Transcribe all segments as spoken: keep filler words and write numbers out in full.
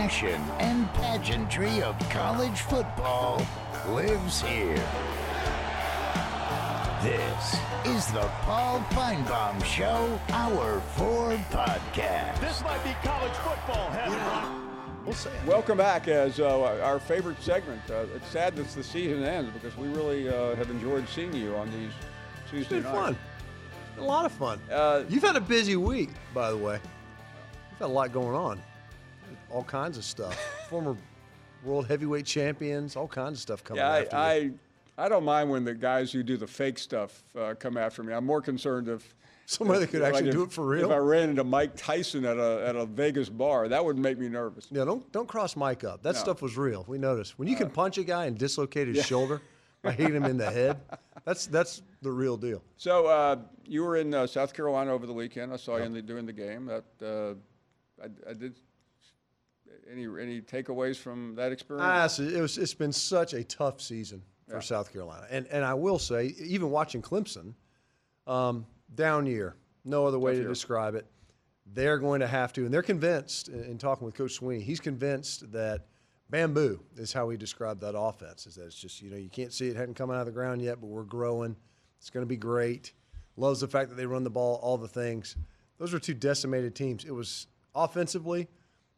passion and pageantry of college football lives here. This is the Paul Feinbaum Show, Hour four podcast. This might be college football heaven. We'll say it. Welcome back as uh, our favorite segment. Uh, it's sad that the season ends because we really uh, have enjoyed seeing you on these Tuesday It's been nights. fun. It's been a lot of fun. Uh, You've had a busy week, by the way. You've had a lot going on. All kinds of stuff. Former world heavyweight champions, all kinds of stuff coming yeah, after I, you. I I don't mind when the guys who do the fake stuff uh, come after me. I'm more concerned if Somebody that could like actually if, do it for real. If I ran into Mike Tyson at a at a Vegas bar, that would make me nervous. Yeah, don't don't cross Mike up. That No. stuff was real. We noticed. When you can Uh, punch a guy and dislocate his yeah. shoulder by hitting him in the head, that's that's the real deal. So uh, you were in uh, South Carolina over the weekend. I saw you in the, during the game. That uh, I, I did. Any any takeaways from that experience? Ah, so it was. It's been such a tough season for Yeah. South Carolina, and and I will say, even watching Clemson, um, down year. No other way Tough to year. describe it. They're going to have to, and they're convinced. In, in talking with Coach Sweeney, he's convinced that bamboo is how he described that offense. Is that it's just you know you can't see it hadn't come out of the ground yet, but we're growing. It's going to be great. Loves the fact that they run the ball, all the things. Those are two decimated teams. It was offensively.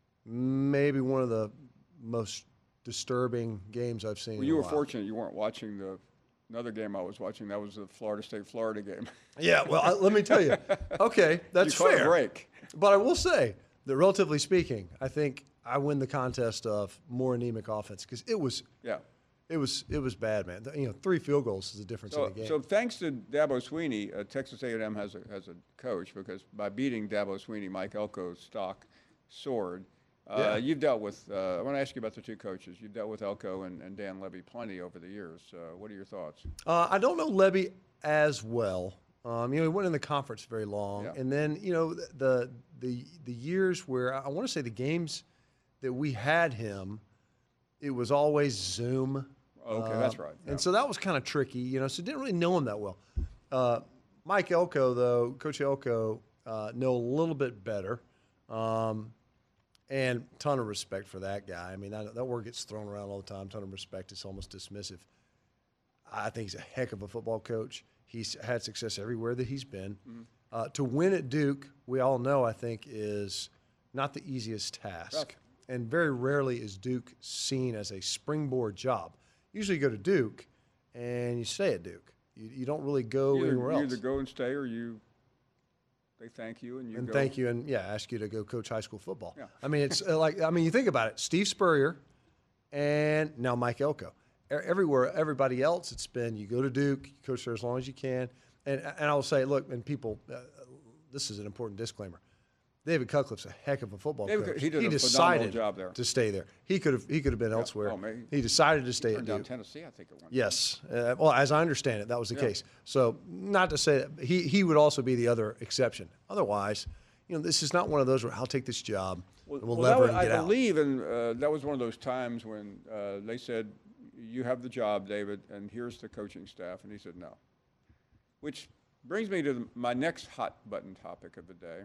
Maybe one of the most disturbing games I've seen. Well, in you a were while. fortunate you weren't watching the another game I was watching. That was the Florida State-Florida game. Yeah, well, I, let me tell you. Okay, that's you caught fair. a break. But I will say that, relatively speaking, I think I win the contest of more anemic offense because it was, Yeah. it was, it was bad, man. You know, three field goals is the difference So, in the game. so thanks to Dabo Sweeney, uh, Texas A and M has a has a coach because by beating Dabo Sweeney, Mike Elko's stock soared. Uh, Yeah. You've dealt with. Uh, I want to ask you about the two coaches. You've dealt with Elko and, and Dan Levy plenty over the years. Uh, what are your thoughts? Uh, I don't know Levy as well. Um, you know, he went in the conference very long, Yeah. and then you know the the the, the years where I want to say the games that we had him, it was always Zoom. Okay, Uh, that's right. Yeah. And so that was kind of tricky, you know. So didn't really know him that well. Uh, Mike Elko, though, Coach Elko, uh, know a little bit better, um, and ton of respect for that guy. I mean, that, that word gets thrown around all the time. Ton of respect. It's almost dismissive. I think he's a heck of a football coach. He's had success everywhere that he's been. Mm-hmm. Uh, to win at Duke, we all know, I think, is not the easiest task. Tough. And very rarely is Duke seen as a springboard job. Usually you go to Duke and you stay at Duke. You, you don't really go You either, anywhere you else. either go and stay, or you they thank you and you and go. thank you, and yeah, ask you to go coach high school football. Yeah. I mean, it's uh, like I mean, you think about it: Steve Spurrier, and now Mike Elko. E- Everywhere, everybody else, it's been you go to Duke, you coach there as long as you can, and and I will say, look, and people, uh, this is an important disclaimer. David Cutcliffe's a heck of a football David coach. Cuc- he did a phenomenal decided job there. to stay there. He could have he could have been elsewhere. Oh, man. He decided to stay at Turned down Duke. Tennessee, I think, at one. Yes. Uh, well, as I understand it, that was the Yeah. case. So, not to say that he, he would also be the other exception. Otherwise, you know, this is not one of those where I'll take this job Well, and we'll, well, that lever was, and get I out. believe, and uh, that was one of those times when uh, they said, "You have the job, David, and here's the coaching staff," and he said, "No." Which brings me to the, my next hot button topic of the day: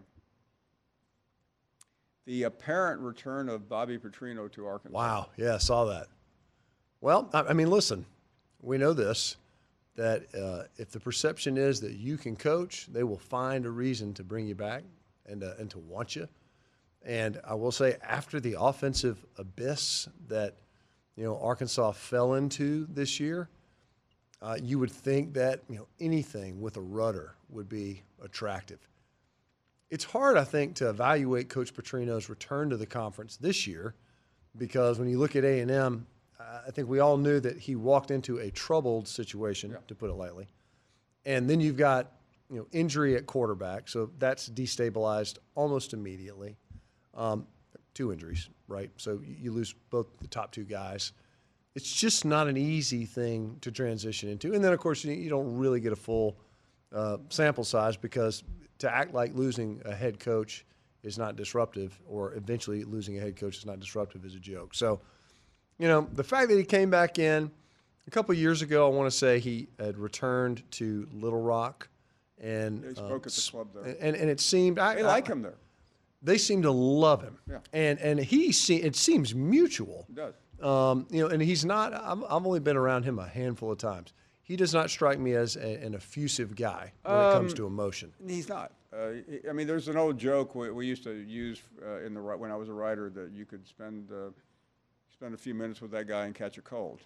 the apparent return of Bobby Petrino to Arkansas. Wow. Yeah, I saw that. Well, I, I mean, listen, we know this, that uh, if the perception is that you can coach, they will find a reason to bring you back and, uh, and to want you. And I will say, after the offensive abyss that, you know, Arkansas fell into this year, uh, you would think that, you know, anything with a rudder would be attractive. It's hard, I think, to evaluate Coach Petrino's return to the conference this year because when you look at A and M, uh, I think we all knew that he walked into a troubled situation, Yeah. to put it lightly. And then you've got, you know, injury at quarterback, so that's destabilized almost immediately. Um, two injuries, right? So you, you lose both the top two guys. It's just not an easy thing to transition into. And then, of course, you, you don't really get a full uh, sample size because to act like losing a head coach is not disruptive or eventually losing a head coach is not disruptive is a joke. So, you know, the fact that he came back in a couple of years ago, I want to say he had returned to Little Rock. And, Yeah, he uh, spoke at the club there. And, and it seemed – I They like I, him there. they seem to love him. Yeah. And and he se- it seems mutual. It does. Um, you know, and he's not. I'm, I've only been around him a handful of times. He does not strike me as a, an effusive guy when it comes Um, to emotion. He's not. Uh, I mean, there's an old joke we, we used to use uh, in the ri- when I was a writer that you could spend uh, spend a few minutes with that guy and catch a cold.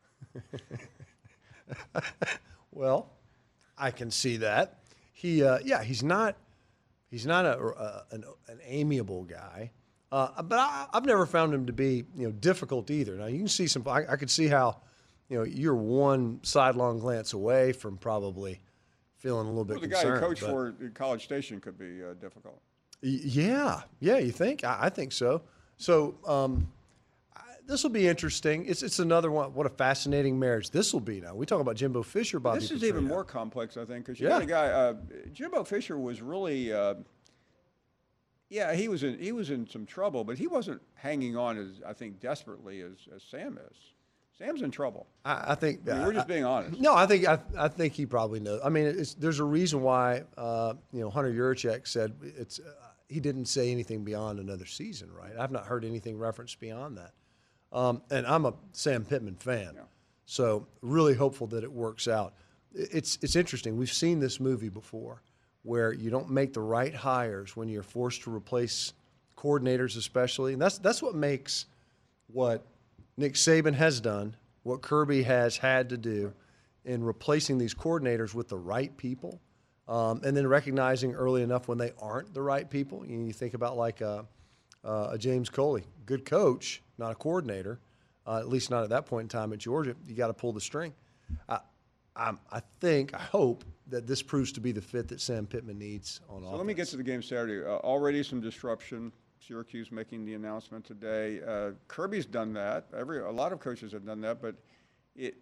Well, I can see that. He, uh, yeah, he's not. He's not a, a an, an amiable guy. Uh, but I, I've never found him to be, you know, difficult either. Now you can see some. I, I could see how, you know, you're one sidelong glance away from probably feeling a little bit Well, the guy concerned. who coached but- for at College Station could be uh, difficult. Y- Yeah, yeah, you think? I, I think so. So um, this will be interesting. It's it's another one. What a fascinating marriage this will be. Now we talk about Jimbo Fisher, Bobby. This is even Petrino. more complex, I think, because you Yeah. got a guy. Uh, Jimbo Fisher was really, uh, yeah, he was in he was in some trouble, but he wasn't hanging on as I think desperately as, as Sam is. Sam's in trouble. I, I think I mean, we're just I- being honest. No, I think I, I think he probably knows. I mean, it's, there's a reason why uh, you know Hunter Yurachek said it's. Uh, he didn't say anything beyond another season, right? I've not heard anything referenced beyond that. Um, and I'm a Sam Pittman fan, Yeah. so really hopeful that it works out. It's it's interesting. We've seen this movie before, where you don't make the right hires when you're forced to replace coordinators, especially, and that's that's what makes what Nick Saban has done, what Kirby has had to do in replacing these coordinators with the right people, um, and then recognizing early enough when they aren't the right people. You, you think about like a, a James Coley, good coach, not a coordinator, uh, at least not at that point in time at Georgia. You got to pull the string. I, I'm, I think, I hope that this proves to be the fit that Sam Pittman needs on offense. So let me get to the game Saturday. Uh, already some disruption. Syracuse making the announcement today. Uh, Kirby's done that. Every a lot of coaches have done that, but it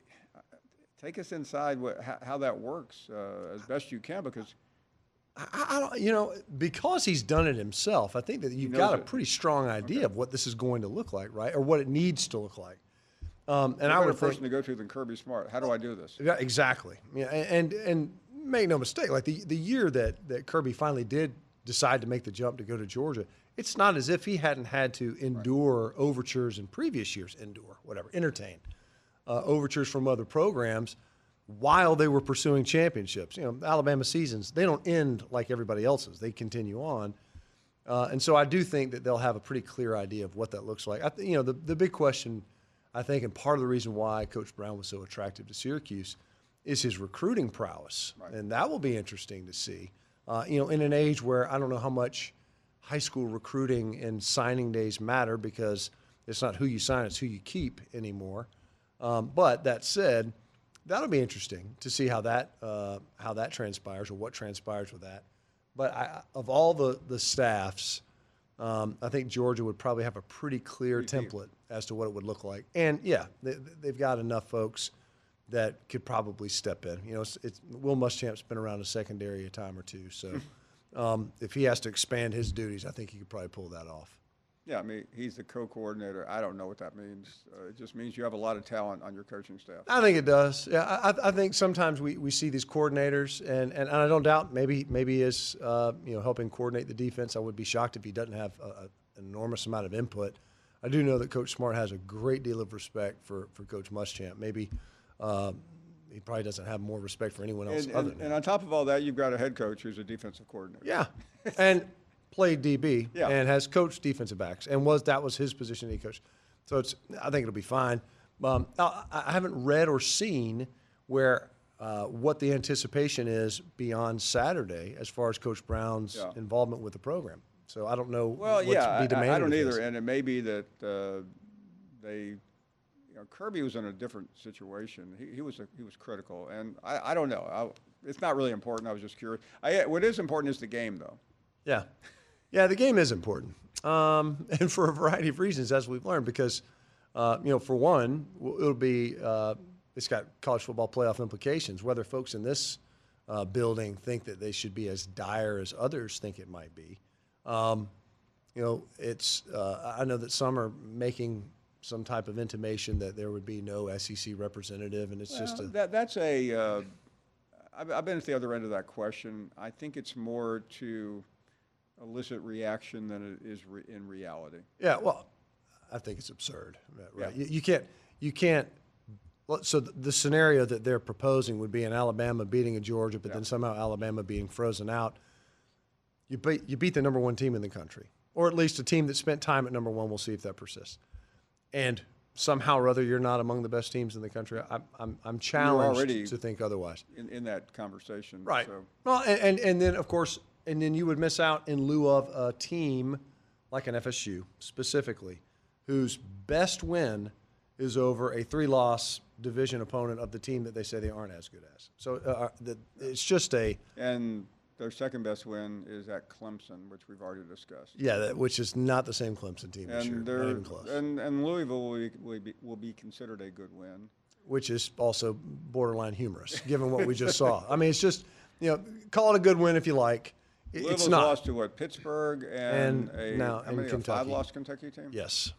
take us inside what, how, how that works uh, as best you can, because I, I don't, you know, because he's done it himself, I think that you've knows got a it. pretty strong idea of what this is going to look like, right? Or what it needs to look like. Um, and no I better would think, person to go to than Kirby Smart. How do I do this? yeah, exactly. Yeah, and and make no mistake, like the, the year that, that Kirby finally did decide to make the jump to go to Georgia, it's not as if he hadn't had to endure overtures in previous years, endure, whatever, entertain uh, overtures from other programs while they were pursuing championships. You know, Alabama seasons, they don't end like everybody else's. They continue on. Uh, and so I do think that they'll have a pretty clear idea of what that looks like. I th- you know, the, the big question, I think, and part of the reason why Coach Brown was so attractive to Syracuse is his recruiting prowess. Right. And that will be interesting to see. Uh, you know, in an age where I don't know how much high school recruiting and signing days matter, because it's not who you sign, it's who you keep anymore. Um, but that said, that'll be interesting to see how that uh, how that transpires, or what transpires with that. But I, of all the the staffs, um, I think Georgia would probably have a pretty clear Pretty deep. template as to what it would look like. And yeah, they, they've got enough folks that could probably step in. You know, it's, it's Will Muschamp's been around a secondary a time or two, so um, if he has to expand his duties, I think he could probably pull that off. Yeah, I mean, he's the co-coordinator. I don't know what that means. Uh, it just means you have a lot of talent on your coaching staff. I think it does. Yeah, I, I think sometimes we, we see these coordinators, and, and I don't doubt maybe maybe he is uh, you know helping coordinate the defense. I would be shocked if he doesn't have a, a, an enormous amount of input. I do know that Coach Smart has a great deal of respect for, for Coach Muschamp. Maybe um, he probably doesn't have more respect for anyone else And, other and, than and him. on top of all that, you've got a head coach who's a defensive coordinator. Yeah, and played D B Yeah. and has coached defensive backs, and was that was his position he coached. So it's I think it'll be fine. Um, I, I haven't read or seen where uh, what the anticipation is beyond Saturday as far as Coach Brown's Yeah. involvement with the program. So I don't know Well, what's yeah, be demanded I, I don't of either, this. and it may be that uh, they, you know, Kirby was in a different situation. He, he was a, he was critical, and I, I don't know. I, it's not really important. I was just curious. I, what is important is the game, though. Yeah. Yeah, the game is important. Um, and for a variety of reasons, as we've learned, because, uh, you know, for one, w- it'll be, uh, it's got college football playoff implications. Whether folks in this uh, building think that they should be as dire as others think it might be. Um, you know, it's, uh, I know that some are making some type of intimation that there would be no S E C representative, and it's just a, Well, that, that's a. Uh, I've, I've been at the other end of that question. I think it's more to elicit reaction than it is re- in reality. Yeah, well, I think it's absurd, right? Yeah. You, you can't, you can't. So the, the scenario that they're proposing would be an Alabama beating a Georgia, but Yeah. then somehow Alabama being frozen out. You beat, you beat the number one team in the country, or at least a team that spent time at number one. We'll see if that persists. And somehow or other, you're not among the best teams in the country. I'm, I'm, I'm challenged already to think otherwise. In, in that conversation. Right. So. Well, and, and, and then, of course, and then you would miss out in lieu of a team like an F S U specifically, whose best win is over a three-loss division opponent of the team that they say they aren't as good as. So uh, the, it's just a And their second best win is at Clemson, which we've already discussed. yeah, that, which is not the same Clemson team this year, And not they're even close. and, and Louisville will be, will be will be considered a good win. Which is also borderline humorous, given what we just saw. I mean, it's just, you know, call it a good win if you like. It- Louisville's it's not. lost to what, Pittsburgh and, And a now- how and many, a Kentucky. five-loss Kentucky team. Yes.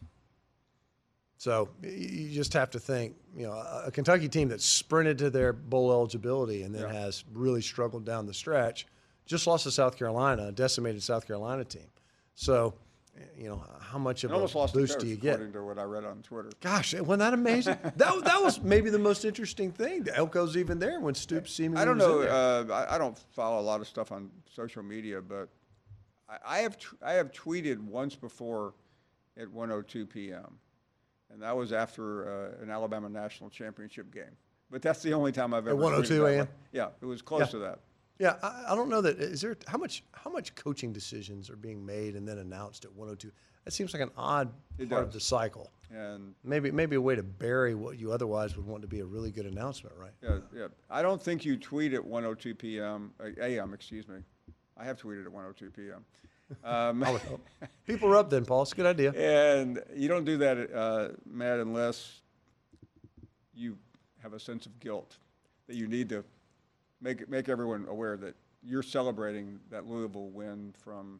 So y- you just have to think, you know, a a Kentucky team that sprinted to their bowl eligibility and then Yeah. has really struggled down the stretch, just lost to South Carolina, a decimated South Carolina team. So, you know, how much of And almost a lost the boost coach, do you get? according to what I read on Twitter. Gosh, wasn't that amazing? that that was maybe the most interesting thing. Elko's even there when Stoops seemingly I don't was in know. there. Uh, I, I don't follow a lot of stuff on social media, but I, I have t- I have tweeted once before at one oh two p.m. and that was after uh, an Alabama national championship game. But that's the only time I've ever. one oh two tweeted that a m? way. Yeah, it was close Yeah. to that. Yeah, I, I don't know that. Is there how much how much coaching decisions are being made and then announced at one oh two? That seems like an odd It part does. of the cycle. And Maybe maybe a way to bury what you otherwise would want to be a really good announcement, right? yeah, yeah. I don't think you tweet at one oh two p.m. uh, a m. Excuse me. I have tweeted at one oh two p.m. Um, I would hope. People are up then, Paul. It's a good idea. And you don't do that, uh, Matt, unless you have a sense of guilt that you need to make make everyone aware that you're celebrating that Louisville win from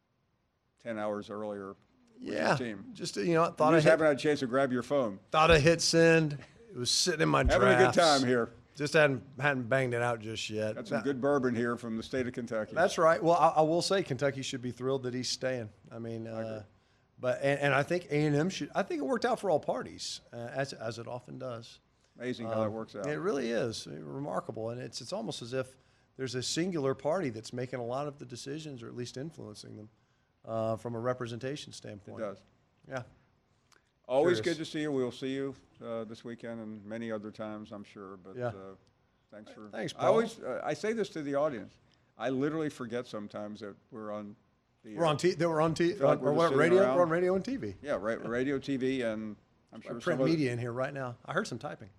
ten hours earlier with Yeah, your team. just you know, You thought I just hit, haven't had a chance to grab your phone. thought I hit send. It was sitting in my drafts. Having a good time here. Just hadn't hadn't banged it out just yet. Got some That- good bourbon here from the state of Kentucky. That's right. Well, I, I will say Kentucky should be thrilled that he's staying. I mean, uh, but and, and I think A and M should. I think it worked out for all parties, uh, as as it often does. amazing how that works out. It really is remarkable, and it's it's almost as if there's a singular party that's making a lot of the decisions, or at least influencing them, uh, from a representation standpoint. It does. Yeah. Always Curious. good to see you. We'll see you uh, this weekend and many other times, I'm sure. But Yeah. uh, thanks for. Thanks, I Paul. always uh, I say this to the audience. I literally forget sometimes that we're on. The, We're on T. They were on T. feel like on- we're or just what, sitting radio. around. We're on radio and T V. Yeah, ra- radio, T V, and I'm sure Print some of- media in here right now. I heard some typing.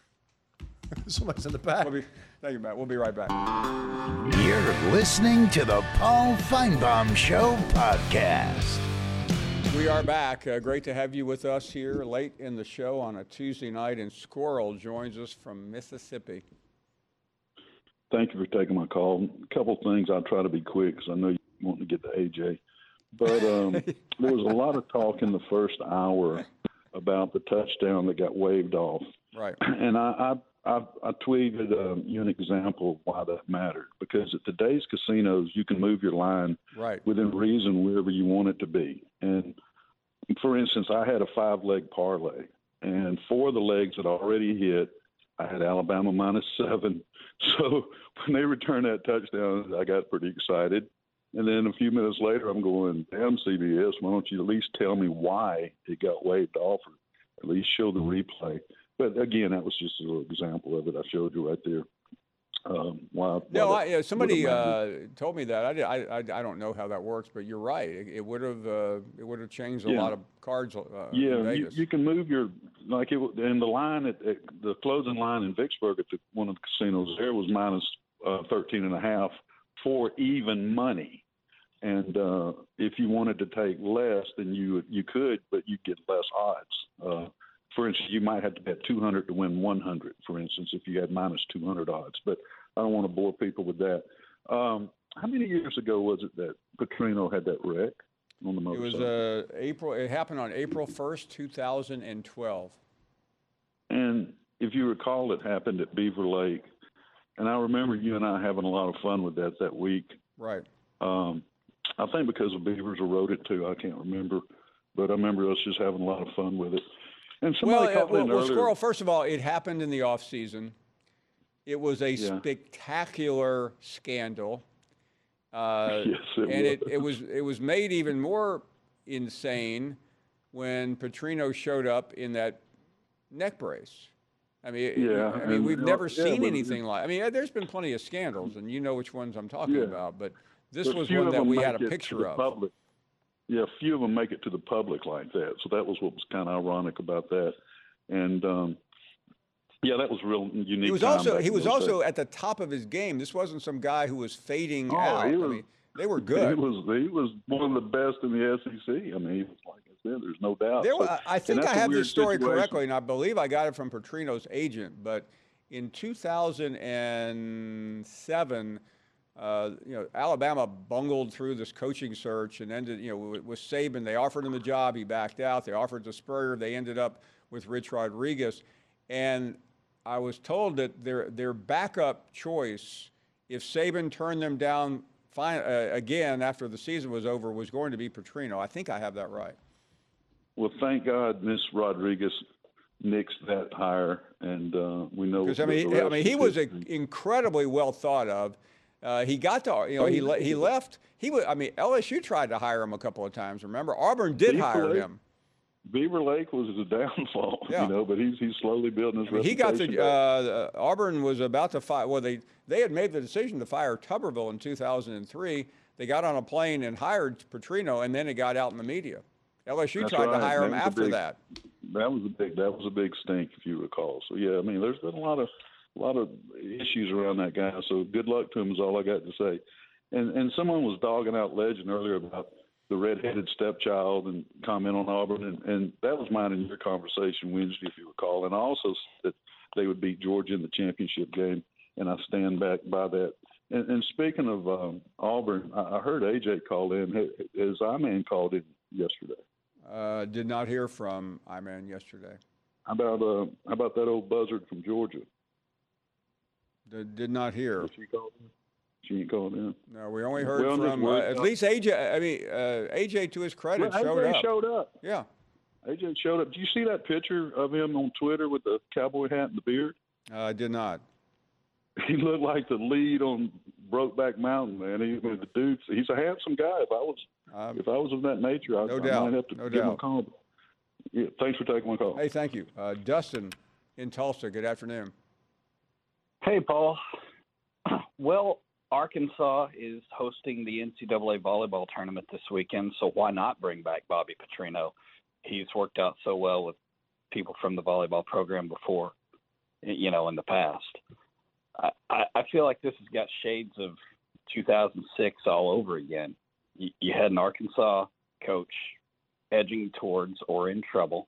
Somebody's in the back. We'll be, thank you, Matt. We'll be right back. You're listening to the Paul Feinbaum Show podcast. We are back. Uh, great to have you with us here late in the show on a Tuesday night. And Squirrel joins us from Mississippi. Thank you for taking my call. A couple things. I'll try to be quick because I know you want to get to A J. But um, there was a lot of talk in the first hour about the touchdown that got waved off. Right. And I, I, I, I tweeted um, you an example of why that mattered. Because at today's casinos, you can move your line Right. within reason wherever you want it to be. And for instance, I had a five-leg parlay, and four of the legs had already hit. I had Alabama minus seven. So when they returned that touchdown, I got pretty excited. And then a few minutes later, I'm going, damn, C B S, why don't you at least tell me why it got waved off, or at least show the replay. But again, that was just a little example of it. I showed you right there. Um, why, No, why I, that yeah, somebody would've uh, mattered. told me that. I, did- I, I, I don't know how that works, but you're right. It, it would have uh, it would have changed a Yeah. lot of cards. Uh, Yeah, in you, Vegas. you can move your like it in the line at, at the closing line in Vicksburg at the, one of the casinos there was minus uh, thirteen and a half for even money, and uh, if you wanted to take less, then you you could, but you get less odds. Uh, for instance, you might have to bet two hundred to win one hundred. For instance, if you had minus two hundred odds, but I don't want to bore people with that. Um, how many years ago was it that Petrino had that wreck on the It motorcycle? was uh, April. It happened on April first, two thousand twelve. And if you recall, it happened at Beaver Lake. And I remember you and I having a lot of fun with that that week. Right. Um, I think because the Beavers wrote it too. I can't remember, but I remember us just having a lot of fun with it. And somebody Well, uh, called well, in well earlier. Squirrel, first of all, it happened in the off season. It was a Yeah. spectacular scandal. Uh, Yes, it and was. it, it was it was made even more insane when Petrino showed up in that neck brace. I mean, it- Yeah, I mean, and, we've you know, never yeah, seen but- anything like. I mean, there's been plenty of scandals, and you know which ones I'm talking Yeah. about. But this But was few one of that them we make had a it to picture the of. Public. Yeah, few of them make it to the public like that. So that was what was kind of ironic about that. And um, yeah, that was a real unique. He was time also back he in was those also days. at the top of his game. This wasn't some guy who was fading Oh, out. he I was- mean, they were He good. was he was one of the best in the S E C. I mean, he was, like I said, there's no doubt. There, So- wa- I and think that's I a have weird this story situation. correctly, and I believe I got it from Petrino's agent. But in two thousand seven, uh, you know, Alabama bungled through this coaching search and ended, you know, with, with Saban. They offered him the job, he backed out. They offered it to Spurrier. They ended up with Rich Rodriguez, and I was told that their their backup choice, if Saban turned them down fine, uh, again after the season was over, was going to be Petrino. I think I have that right. Well, thank God Miss Rodriguez nixed that hire, and uh, we know. Because I the- mean, the he, I rest mean, is he was a, history. incredibly well thought of. Uh, he got to, you know, Oh, he he le- he did. left. He was, I mean, L S U tried to hire him a couple of times. Remember, Auburn did Beaver hire Lake- him. Beaver Lake was the downfall, Yeah. you know, but he's he's slowly building his I mean, he reputation. got the back. uh, Auburn was about to fire. Well, they they had made the decision to fire Tuberville in two thousand three. They got on a plane and hired Petrino, and then it got out in the media. L S U That's tried right. to hire That him was a after big- that. That was a big that was a big stink, if you recall. So yeah, I mean, there's been a lot of a lot of issues around that guy. So good luck to him is all I got to say. And and someone was dogging out Legend earlier about the redheaded stepchild and comment on Auburn, and, and that was mine in your conversation Wednesday, if you recall. And I also said that they would beat Georgia in the championship game, and I stand back by that. And, and speaking of um, Auburn, I, I heard A J call in. His I-Man called in yesterday. Uh, did not hear from I-Man yesterday. How about uh, how about that old buzzard from Georgia? Did, did not hear. She called in. She ain't called in. No, we only heard Well, this from uh, worked at out. least A J. I mean, uh, A J to his credit Well, showed A J up. showed up. Yeah. A J showed up. Did you see that picture of him on Twitter with the cowboy hat and the beard? Uh, I did not. He looked like the lead on Brokeback Mountain, man. He, I mean, the dude, he's a handsome guy. If I was, Um, if I was of that nature, I, no I doubt. might have to No give him a doubt. call. Yeah, thanks for taking my call. Hey, thank you. Uh, Dustin in Tulsa, good afternoon. Hey, Paul. Well, Arkansas is hosting the N C double A volleyball tournament this weekend, so why not bring back Bobby Petrino? He's worked out so well with people from the volleyball program before, you know, in the past. I, I, I feel like this has got shades of two thousand six all over again. You, you had an Arkansas coach edging towards or in trouble.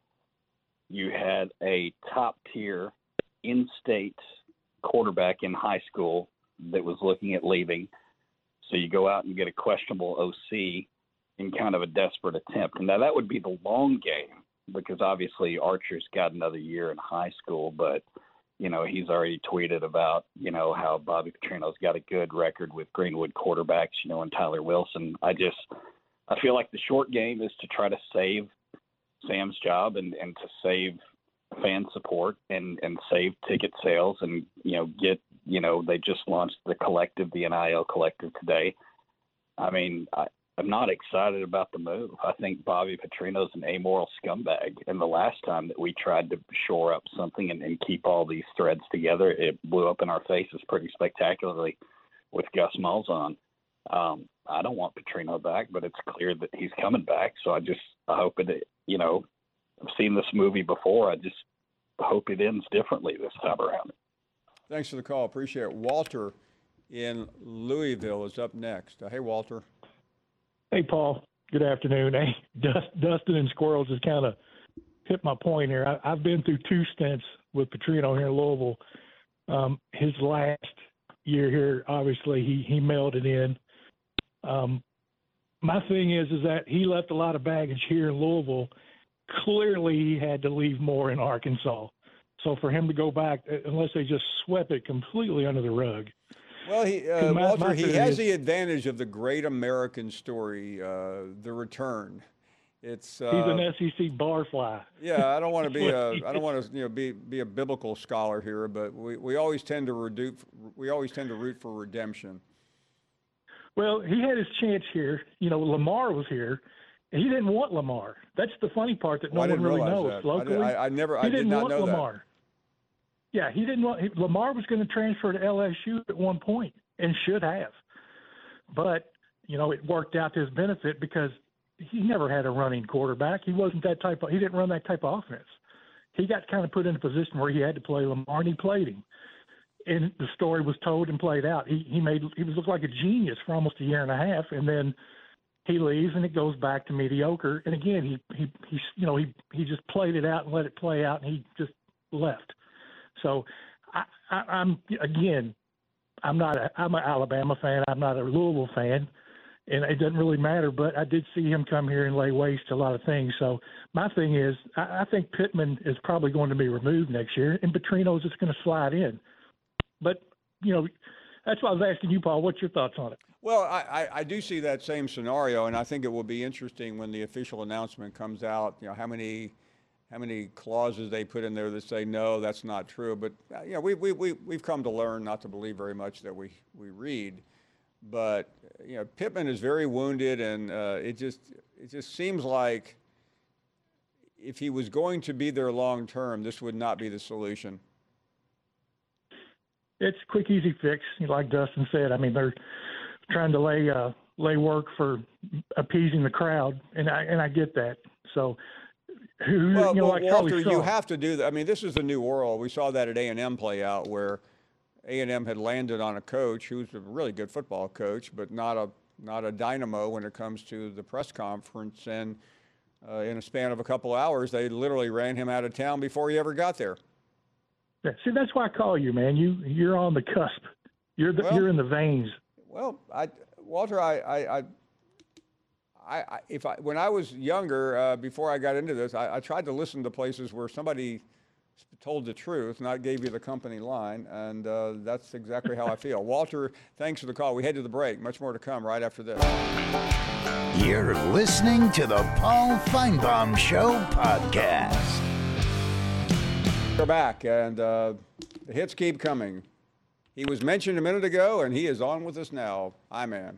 You had a top-tier in-state quarterback in high school that was looking at leaving. So you go out and get a questionable O C in kind of a desperate attempt. And now that would be the long game because obviously Archer's got another year in high school, but, you know, he's already tweeted about, you know, how Bobby Petrino's got a good record with Greenwood quarterbacks, you know, and Tyler Wilson. I just – I feel like the short game is to try to save Sam's job and, and to save fan support and, and save ticket sales and, you know, get, you know, they just launched the collective, the N I L collective today. I mean, I, I'm not excited about the move. I think Bobby Petrino's an amoral scumbag. And the last time that we tried to shore up something and, and keep all these threads together, it blew up in our faces pretty spectacularly with Gus Malzahn. Um, I don't want Petrino back, but it's clear that he's coming back. So I just, I hope it, you know, I've seen this movie before. I just hope it ends differently this time around. Thanks for the call. Appreciate it. Walter in Louisville is up next. Uh, hey, Walter. Hey, Paul. Good afternoon. Hey, Dust, Dustin and Squirrels has kind of hit my point here. I, I've been through two stints with Petrino here in Louisville. Um, his last year here, obviously, he, he mailed it in. Um, my thing is, is that he left a lot of baggage here in Louisville. Clearly, he had to leave more in Arkansas. So for him to go back, unless they just swept it completely under the rug, Well, he, uh, My- Walter, my he theory has is- the advantage of the great American story, uh, The Return. It's uh, He's an S E C barfly. yeah. I don't want to be That's a what he I don't want to you know be be a biblical scholar here, but we, we always tend to reduce we always tend to root for redemption. Well, he had his chance here. You know, Lamar was here. He didn't want Lamar. That's the funny part that no Well, I one didn't really realize knows. that. I did- Locally, I, I never I he did didn't not want know Lamar. Yeah, he didn't want he, Lamar was going to transfer to L S U at one point and should have, but you know it worked out to his benefit because he never had a running quarterback. He wasn't that type of. He didn't run that type of offense. He got kind of put in a position where he had to play Lamar, and he played him. And the story was told and played out. He he made he was looked like a genius for almost a year and a half, and then he leaves and it goes back to mediocre. And again, he he he you know he he just played it out and let it play out, and he just left. So I, I, I'm again, I'm not a I'm an Alabama fan. I'm not a Louisville fan, and it doesn't really matter. But I did see him come here and lay waste to a lot of things. So my thing is, I, I think Pittman is probably going to be removed next year, and Petrino's just going to slide in. But you know, that's why I was asking you, Paul. What's your thoughts on it? Well, I, I, I do see that same scenario, and I think it will be interesting when the official announcement comes out. You know, how many how many clauses they put in there that say no, that's not true. But uh, you know, we we we we've come to learn not to believe very much that we we read. But you know, Pittman is very wounded, and uh, it just it just seems like if he was going to be there long term, this would not be the solution. It's a quick, easy fix, like Dustin said. I mean, they're trying to lay uh, lay work for appeasing the crowd, and I and I get that. So, who Well, you know, well like Walter, Charlie you Shaw. have to do that. I mean, this is the new world. We saw that at A and M play out, where A and M had landed on a coach who's a really good football coach, but not a not a dynamo when it comes to the press conference. And uh, in a span of a couple hours, they literally ran him out of town before he ever got there. Yeah, see, that's why I call you, man. You you're on the cusp. You're the, Well- you're in the veins. Well, I, Walter, I, I, I, I, if I, when I was younger, uh, before I got into this, I, I tried to listen to places where somebody told the truth, not gave you the company line, and uh, that's exactly how I feel. Walter, thanks for the call. We head to the break. Much more to come right after this. You're listening to the Paul Feinbaum Show podcast. We're back, and uh, the hits keep coming. He was mentioned a minute ago, and he is on with us now. Hi, man.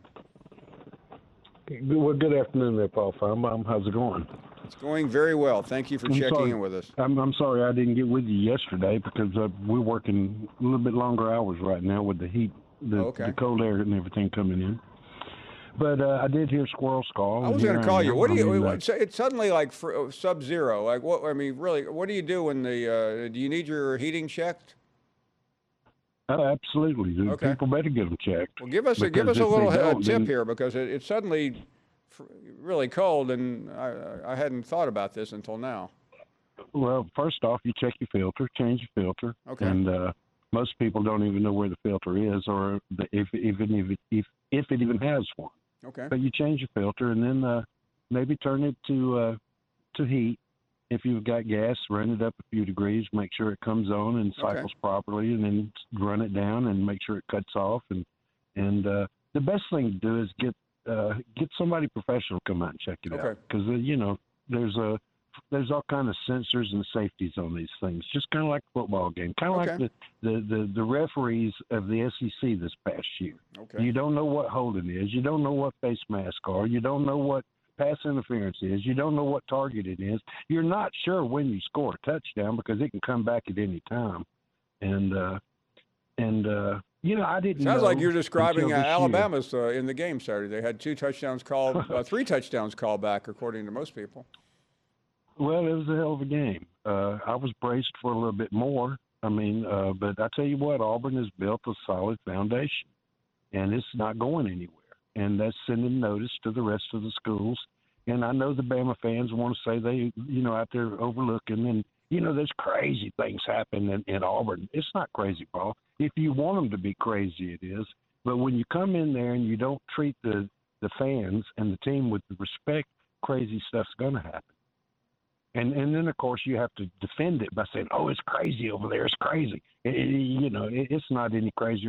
Well, good afternoon there, Paul Feinbaum. How's it going? It's going very well. Thank you for I'm checking sorry. in with us. I'm, I'm sorry I didn't get with you yesterday because uh, we're working a little bit longer hours right now with the heat, the, Okay. the cold air and everything coming in. But uh, I did hear squirrels call. I was and going to here call I you. am. What do I you? mean, uh, It's, it's suddenly like fr- sub-zero. Like what? I mean, really, what do you do when the? Uh, do you need your heating checked? uh, absolutely. The Okay. People better get them checked. Well, give us a give Because us a if little they uh, don't, tip then- here because it, it's suddenly fr- really cold, and I, I hadn't thought about this until now. Well, first off, you check your filter, change your filter. Okay. And uh, most people don't even know where the filter is or the, if even if it, if, if it even has one. Okay. But you change your filter and then uh, maybe turn it to uh, to heat. If you've got gas, run it up a few degrees, make sure it comes on and Okay. cycles properly, and then run it down and make sure it cuts off. And and uh, the best thing to do is get uh, get somebody professional to come out and check it Okay. out because uh, you know there's a there's all kind of sensors and safeties on these things, just kind of like a football game, kind of Okay. like the, the, the, the referees of the S E C this past year. Okay. You don't know what holding is. You don't know what face mask are. You don't know what pass interference is. You don't know what targeting is. You're not sure when you score a touchdown because it can come back at any time. And, uh, and uh, you know, I didn't Sounds know like you're describing until uh, this year. Alabama's uh, in the game Saturday. They had two touchdowns called, uh, three touchdowns called back, according to most people. Well, it was a hell of a game. Uh, I was braced for a little bit more. I mean, uh, but I tell you what, Auburn has built a solid foundation, and it's not going anywhere. And that's sending notice to the rest of the schools. And I know the Bama fans want to say they, you know, out there overlooking. And, you know, there's crazy things happen in, in Auburn. It's not crazy, Paul. If you want them to be crazy, it is. But when you come in there and you don't treat the, the fans and the team with the respect, crazy stuff's going to happen. And and then, of course, you have to defend it by saying, oh, it's crazy over there. It's crazy. It, it, you know, it, it's not any crazier than,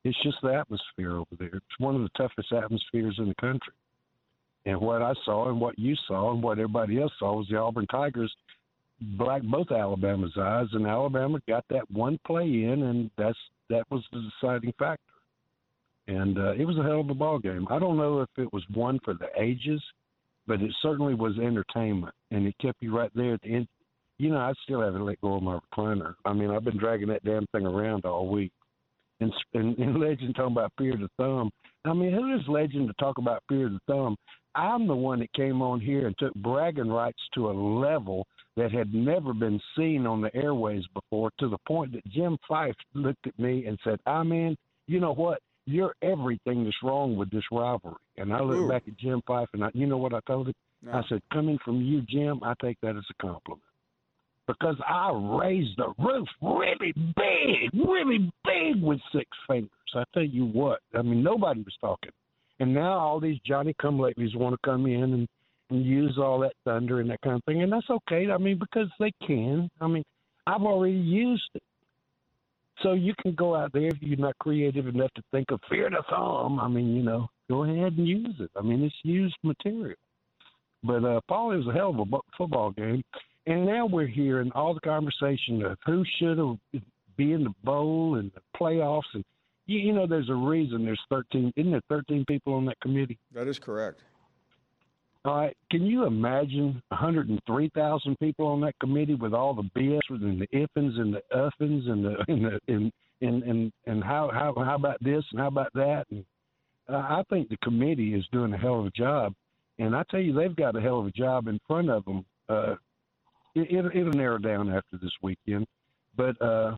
It's just the atmosphere over there. It's one of the toughest atmospheres in the country. And what I saw and what you saw and what everybody else saw was the Auburn Tigers blacked both Alabama's eyes, and Alabama got that one play in, and that's that was the deciding factor. And uh, it was a hell of a ball game. I don't know if it was one for the ages, but it certainly was entertainment, and it kept you right there at the end. You know, I still haven't let go of my recliner. I mean, I've been dragging that damn thing around all week. And, and, and Legend talking about fear of the thumb. I mean, who is Legend to talk about fear of the thumb? I'm the one that came on here and took bragging rights to a level that had never been seen on the airways before, to the point that Jim Fife looked at me and said, I mean, you know what? You're everything that's wrong with this rivalry. And I looked Ooh. back at Jim Fife, and I, you know what I told him? No. I said, coming from you, Jim, I take that as a compliment. Because I raised the roof really big, really big with six fingers. I tell you what, I mean, nobody was talking. And now all these Johnny-come-latelys want to come in and, and use all that thunder and that kind of thing. And that's okay, I mean, because they can. I mean, I've already used it. So you can go out there if you're not creative enough to think of fear the thumb. I mean, you know, go ahead and use it. I mean, it's used material. But, uh, Paul, it was a hell of a bu- football game. And now we're hearing all the conversation of who should have be in the bowl and the playoffs. And, you, you know, there's a reason there's thirteen. Isn't there thirteen people on that committee? That is correct. All right. Can you imagine one hundred three thousand people on that committee with all the B S and the ifins and the uffins and the and the and and and, and how, how how about this and how about that? And uh, I think the committee is doing a hell of a job. And I tell you, they've got a hell of a job in front of them. Uh, it, it, it'll narrow down after this weekend. But uh,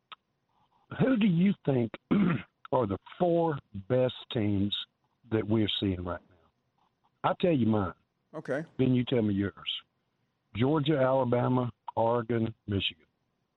who do you think are the four best teams that we're seeing right now? I'll tell you mine. Okay. Then you tell me yours. Georgia, Alabama, Oregon, Michigan.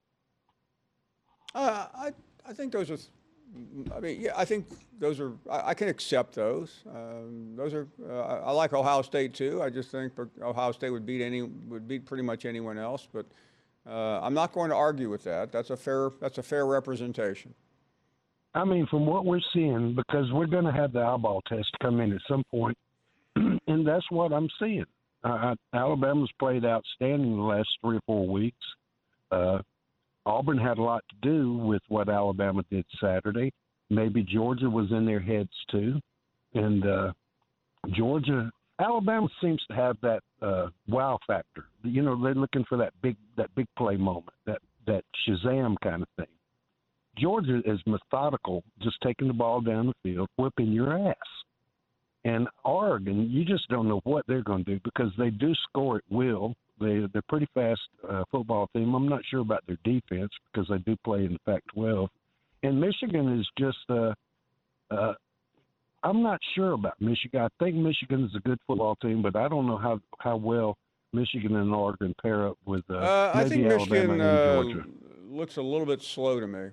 Uh, I I think those are. I mean, yeah, I think those are. I, I can accept those. Um, those are. Uh, I, I like Ohio State too. I just think Ohio State would beat any would beat pretty much anyone else. But uh, I'm not going to argue with that. That's a fair. That's a fair representation. I mean, from what we're seeing, because we're going to have the eyeball test come in at some point, and that's what I'm seeing. Uh, Alabama's played outstanding the last three or four weeks. Uh, Auburn had a lot to do with what Alabama did Saturday. Maybe Georgia was in their heads too. And uh, Georgia, Alabama seems to have that uh, wow factor. You know, they're looking for that big that big play moment, that, that Shazam kind of thing. Georgia is methodical, just taking the ball down the field, whipping your ass. And Oregon, you just don't know what they're going to do because they do score at will. They, they're a pretty fast uh, football team. I'm not sure about their defense because they do play in the Pac twelve. And Michigan is just uh, uh, – I'm not sure about Michigan. I think Michigan is a good football team, but I don't know how, how well Michigan and Oregon pair up with uh, uh, I think maybe Alabama Michigan and uh, Georgia. looks a little bit slow to me.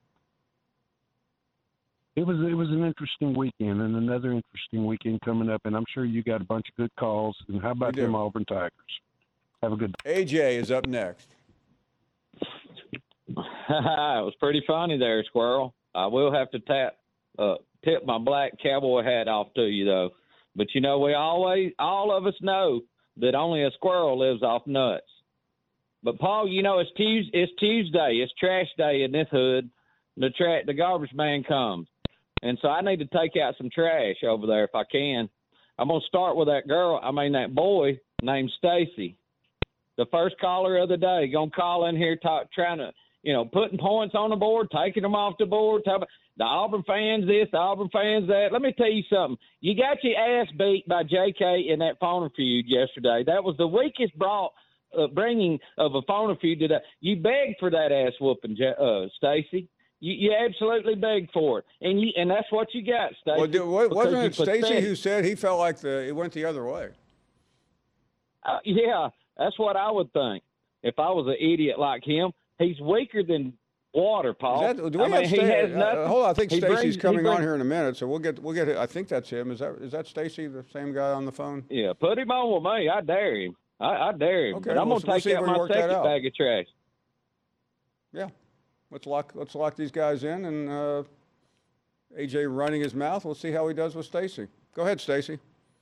It was it was an interesting weekend and another interesting weekend coming up, and I'm sure you got a bunch of good calls. And how about We do. them Auburn Tigers? Have a good day. A J is up next. It was pretty funny there, Squirrel. I will have to tap, uh, tip my black cowboy hat off to you, though. But, you know, we always, all of us know that only a squirrel lives off nuts. But, Paul, you know, it's Tuesday, it's Tuesday. It's trash day in this hood. The tra- the garbage man comes. And so I need to take out some trash over there if I can. I'm going to start with that girl, I mean that boy named Stacy. The first caller of the day, going to call in here talk, trying to, you know, putting points on the board, taking them off the board. Talk about the Auburn fans this, the Auburn fans that. Let me tell you something. You got your ass beat by J K in that phone feud yesterday. That was the weakest brought, uh, bringing of a phone feud today. You begged for that ass whooping, uh, Stacy. You, you absolutely begged for it, and you, and that's what you got, Stacy. Well, do, what, wasn't it Stacy pathetic. who said he felt like the it went the other way? Uh, yeah, that's what I would think. If I was an idiot like him, he's weaker than water, Paul. Is that, do we I have mean, he Sta- has uh, nothing. hold on, I think He Stacy's brings- he coming on brings- here in a minute, so we'll get we'll get. I think that's him. Is that is that Stacy, the same guy on the phone? Yeah, put him on with me. I dare him. I, I dare him. Okay, but I'm we'll- going to we'll take see if out we can my work that second out. bag of trash. Yeah, let's lock let's lock these guys in and uh, A J running his mouth. We'll see how he does with Stacy. Go ahead, Stacy.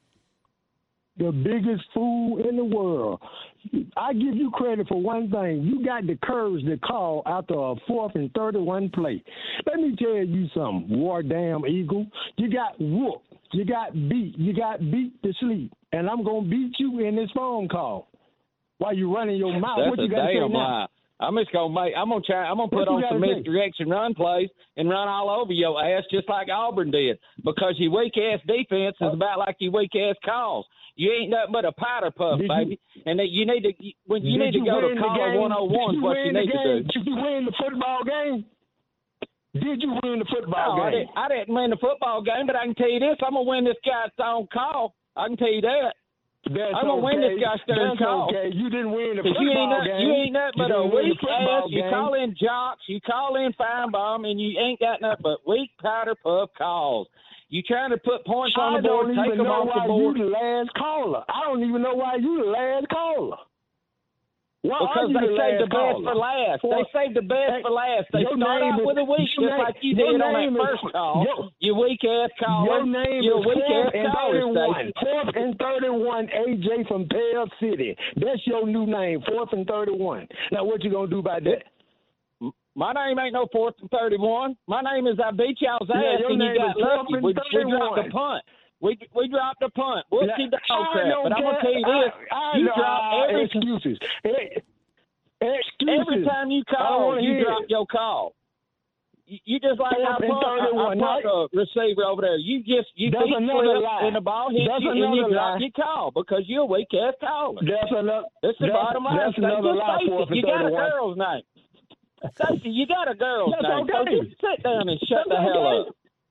The biggest fool in the world. I give you credit for one thing. You got the courage to call after a fourth and thirty-one play. Let me tell you something, War Damn Eagle. You got whooped. You got beat. You got beat to sleep. And I'm going to beat you in this phone call while you running your mouth. That's what a you got to say damn now? lie. I'm just gonna make. I'm gonna try. I'm gonna What put you on some gotta say? misdirection run plays and run all over your ass, just like Auburn did. Because your weak ass defense is about like your weak ass calls. You ain't nothing but a powder puff, Did baby. You, and that you need to. When you did need to go win to the caller game? one oh one, Did you what you win the need to game? do. Did you win the football game? Did you win the football No, I game? didn't, I didn't win the football game, but I can tell you this: I'm gonna win this guy's on call. I can tell you that. That's I'm gonna okay. win this guy's third That's call. okay. You didn't win the Cause you ain't football not, game. you ain't nothing but You a didn't win the weak ass. football You game. call in jocks, you call in Feinbaum, and you ain't got nothing but weak powder puff calls. You trying to put points on I the board, don't take even them know off why the board. you the last caller. I don't even know why you the last caller. Why Because are you they the saved last the best caller? for last. For- they saved the best Hey, for last. They your start name out is- with a week, your just name- like you your did on that name is- first call. your- you weak ass caller. Your name you is weak fourth ass and caller, thirty-one. Stacey. Fourth and thirty-one, A J from Pell City. That's your new name, fourth and thirty-one. Now, what you gonna do about that? My name ain't no fourth and thirty-one. My name is I beat y'all's ass Yeah, your and you name got is fourth lucky. and We, we dropped thirty-one. the punt. We we dropped the punt. We'll Yeah, see the I crap. don't But I'm gonna care. tell you this: I, I you know, drop uh, every excuses. Eh, Excuses. every time you I don't call, wanna you hear drop it. your call. You, you just like Fourth our and punt, our, our thirty-one. punt uh, receiver over there. You just you That's beat another Flip lie. and the ball hits That's you and you another drop lie. your call because you're a weak ass caller. That's another. That's the that's, bottom line. That's Stacey. another Just lie. face Fourth it. and You got a thirty-one. girl's name. Stacey, you got a girl's That's name. So okay. just sit down and shut That's the hell okay. up.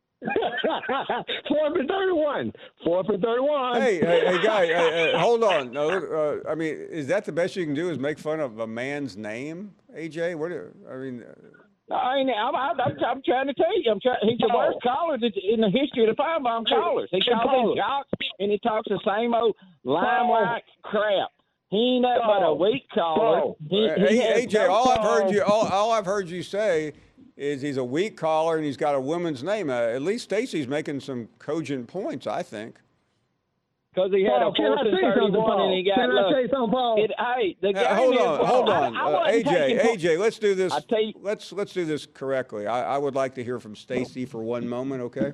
Fourth and thirty-one. Fourth and thirty-one. Hey, hey, hey, guy, hey, hey, hold on. No, uh, I mean, is that the best you can do? Is make fun of a man's name, A J? What? Do, I mean, uh, I ain't, I'm, I'm, I'm, I'm trying to tell you, I'm trying. He's the Paul. worst caller that- in the history of the Feinbaum callers. He Hey, calls Paul. in jocks and he talks the same old limelight crap. He ain't nothing but a Paul. weak caller. Paul. He, uh, he A- has AJ, no all I've heard call. you, all, all I've heard you say is he's a weak caller and he's got a woman's name. Uh, at least Stacy's making some cogent points, I think. Because he had Paul, a can I fourth and say something, thirty-one Paul? and he got Can I lucky. say something, Paul? It, hey, the Uh, game hold is, on, hold I- on, I, uh, wasn't A J, taking- A J. Let's do this. I tell you- let's let's do this correctly. I, I would like to hear from Stacy for one moment, okay?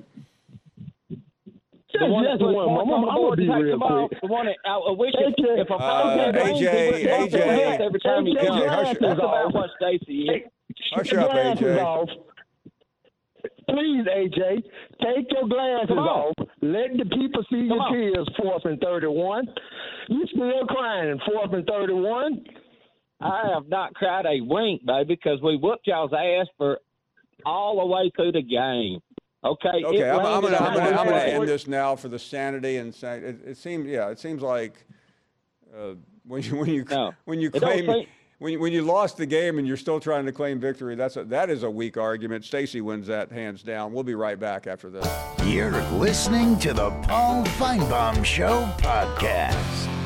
The one that Just puts one points moment. on the I'm board gonna be and takes real the ball. quick. The one that I, I wish if, A J, if a Uh, uh, A J, A J, every time he A J, comes. hush- That's about what Stacy is. Hush Take your up, A glasses J. off. Please, A J, take your glasses Come on. off. Let the people see Come your on. tears. Fourth and thirty-one. You still crying. Fourth and thirty-one. I have not cried a wink, baby, because we whooped y'all's ass for all the way through the game. Okay. Okay, It I'm, I'm landed gonna, I'm on gonna, one I'm gonna play. end this now for the sanity and sa- it, it seems, yeah, it seems like uh, when you when you No. when you It don't claim seem- when you, when you lost the game and you're still trying to claim victory, that's a, that is a weak argument. Stacy wins that hands down. We'll be right back after this. You're listening to the Paul Feinbaum Show podcast.